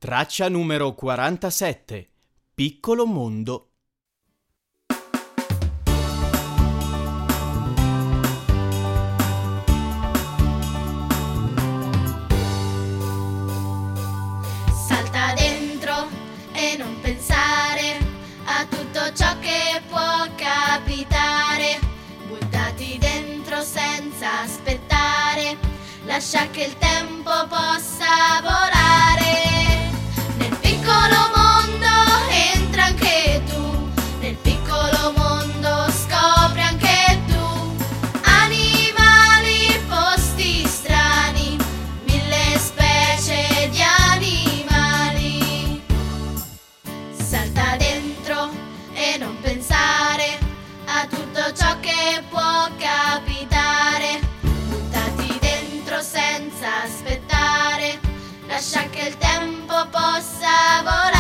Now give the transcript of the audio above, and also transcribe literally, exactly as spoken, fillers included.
Traccia numero quarantasette. Piccolo mondo. Salta dentro e non pensare a tutto ciò che può capitare. Buttati dentro senza aspettare, lascia che il tempo possa volare. Nel piccolo mondo entra anche tu, nel piccolo mondo scopri anche tu. Animali, posti strani, mille specie di animali. Salta dentro e non pensare a tutto ciò che può capitare. Buttati dentro senza aspettare, lascia che il tempo possa volare.